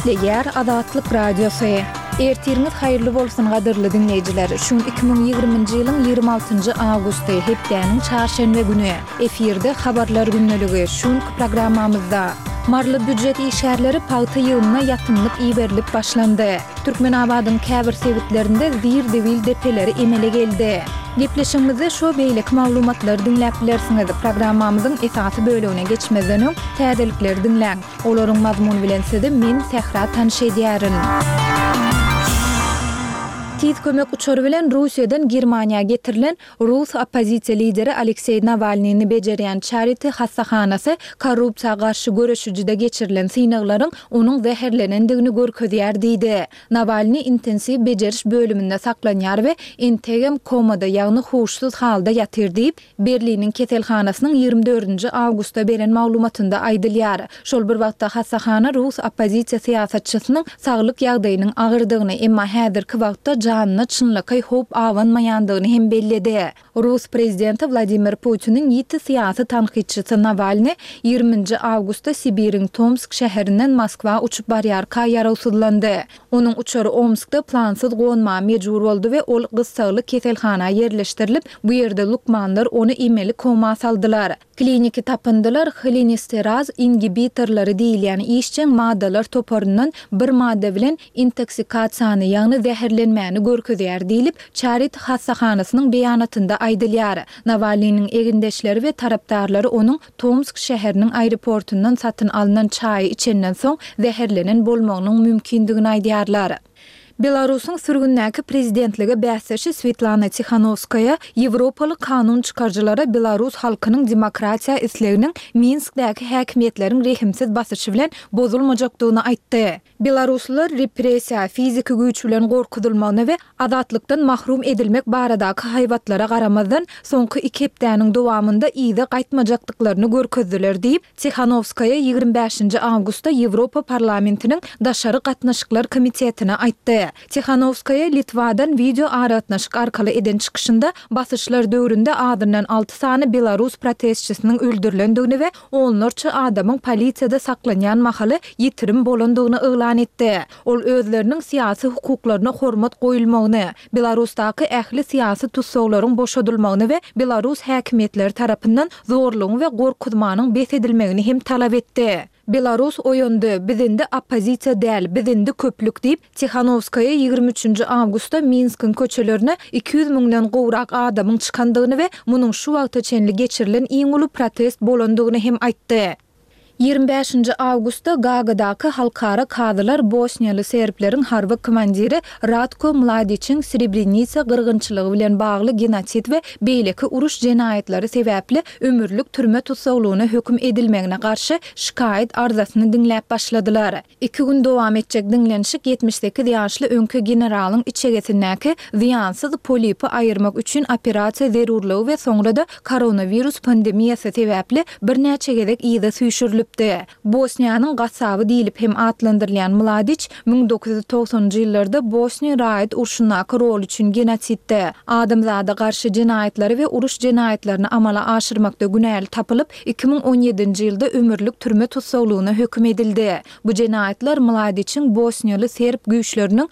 Eşitleýär Azatlyk radiosu. Ertiriniz hayırlı bolsun gadyrly dinleýijiler. Şun 2020-nji ýylyň 26-njy awgusty hepdeniň çarşembe güni efirde habarlar günneligi şun programmamyzda marly büdjet işgärleri paýta ýygyna ýatymlyk iýberilip başlandy. Türkmenabadyň käbir sebitlerinde zir-dewil depeleri emele geldi. Gepleşigimizi şo beýlik maglumatlar dinläp bilersiňiz. Programmamyzyň esasy bölügine geçmezden öň täzelikleri dinläň. Olaryň mazmuny bilen sizi men Sehra tanışydýaryn. Tiz kömek uçary bilen Russiýadan Germaniýa getirilen Rus opozisiýa lideri Aleksey Navalnyni bejerýän Charity hastahanasy korrupsiýa garşy görüşüjide geçirilen synaklaryň onuň zäherlenendigini görkezýär diýdi. Navalny intensiv bejeriş bölüminde saklanýar we integem komada ýagny huşsuz halda ýatyr diýip Berliniň keselhanasynyň 24-nji awgustda beren maglumatynda aýdylýar. Şol bir wagtda hastahana Rus opozisiýa siýasatçysynyň saglyk ýagdaýynyň agyrdygyny emma häzirki wagtda canına çynlykay hop awanmaýandygyny hem belledi. Rus prezidenti Vladimir Putin'in ýiti siýasy tanqidçisi Navalny 20-nji awgustda Sibiriň Tomsk şäherinden Moskwa uçup barýarka ýararsızlandy. Onuň uçary Omskda plansyz gonma mejbur boldy we ol gysgaly keselhana ýerleşdirilip, bu ýerde lukmanlar onu emeli koma saldylar. Kliniki tapyndylar, xolinisteraz inhibitorlary diýilýän işçiň maddalar toparyndan bir madda bilen intoksikasiýany ýagny zäherlenmäni görkezýär diýilip Charity hastahanasynyň beýanatynda aýdylýar. Navalnyň egindeşleri we tarapdarlary onuň Tomsk şäheriniň aeroportundan satyn alynan çaý içenden soň zäherlenen bolmagynyň mümkindigini aýdýarlar. Belarusyň sürgündäki prezidentligi bäsçisi Svetlana Tikhanovskaya Ýewropaly kanun çykarjylara Belarus halkynyň demokratiýa isleginiň Minskdäki häkimetleriň rehimsiz basyşy bilen bozulmajakdygyny aýtdy. Belaruslylar repressiýa, fiziki güýç bilen gorkutulmagyny we azatlykdan mahrum edilmek baradaky haýbatlara garamazdan soňky 2 hepdeniň dowamında ýyda gaýtmajakdyklaryny görkezdiler diýip Tikhanovskaya 25-nji awgustda Ýewropa parlamentiniň daşary gatnaşyklar komitetine aýtdy. Tikhanovskaya Litwadan video aratnaşyk arkaly eden çykyşynda basyşlar döwründe adından 6 sany Belarus protestçisiniň öldürilendigini we onlarça adamyň polisiýada saklanýan mahaly ýitirim bolandygyny eýlan etdi. Ol özleriniň siýasy hukuklaryna hormat goýulmagyny, Belarusdaky ähli siýasy tutsaglaryň boşadylmagyny we Belarus häkimetleri tarapyndan zorlugyň we gorkutmanyň besedilmegini hem talap etdi. Belarus oýandy, bizinde opozisiýa däl, bizinde köplük diýip Tikhanovskaya 23-nji awgustda Minskiň köçelerine 200 000-den gowrak adamyň çykandygyny we munyň şu wagta çenli geçirilen iň uly protest bolandygyny hem aýtdy. 25-nji awgustda Gagadaky halkara kadylar Bosniýaly serbilerin harby komandiri Ratko Mladićiň Srebrenica gyrgynçylygy bilen bagly genosit we beýleki uruş jenaýetleri sebäpli ömürlük türme tutsaglygyna hökm edilmegine garşy şikaýet arzasyny dinläp başladylar. 2 gün dowam etjek dinlenişik 78 ýaşly öňkü generalyň içegesindäki ziýansyz polipy aýyrmak üçin operasiýa zerurlygy we soňrada koronavirus pandemiýasy sebäpli birnäçe gezek ýyda süýşürilip Bosniýanyň gasaby diýilip hem atlandyrylýan Mladić 1990-njy ýyllarda Bosniýa raýat urşundaky rol üçin genotsidde, adamzada garşy jenaýetleri we uruş jenaýetlerini amala aşyrmakda günäli tapylyp 2017-nji ýylda ömürlük türme tutsaglygyna hökm edildi. Bu jenaýetler Mladićiň Bosniýaly serb güýçleriniň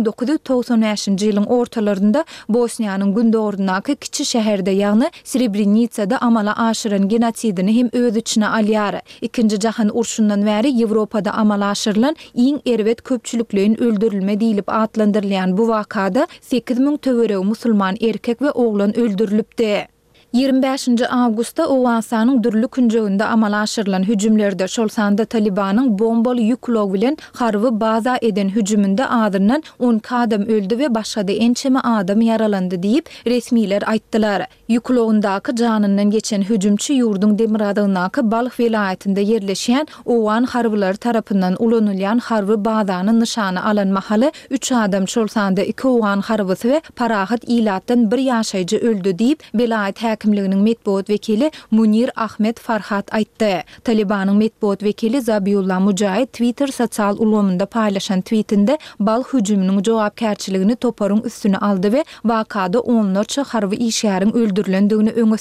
1995-nji ýylyň ortalarynda Bosniýanyň gündorundaky kiçi şäherde ýagny Srebrenicada amala aşyran genotsidini hem öz içine alýar. İkinci jahan urşundan bäri Ýewropada amala aşyrylan iň erwet köpçülikliň öldürilme diýilip atlandyrylýan bu wakada 8 000 töwereg musulman erkek we oglan öldürilipdi. 25-nji awgustda Owgansanyň dürli künjeginde amala aşyrylan hüjümlerde şol sanda Talibanyň bombaly ýüklog bilen harby baza eden hüjümünde adından 10 adam öldü we başga-da ençeme adam yaralandy diýip resmiler aýtdylar. Ýüklogyndaky janyndan geçen hüjümçi ýurduň Demiradagyndaky Balyk vilayetinde yerleşýän Owan harbylary tarapyndan ulanylýan harby bazany nyşany alan mahaly 3 adam şol sanda 2 Owan harbysy we parahat ilatdan 1 ýaşaýjy öldü diýip vilayet häkimliginiň metbuat wekili Munir Ahmet Farhat aýtdy. Talibanyň metbuat wekili Zabiullah Mujahid Twitter sosial ulamynda paýlaşan tweetinde bal hüjüminiň jogapkärçiligini toparyň üstüne aldy we wakada onlarça harby işgäriň öldürilendigini öňe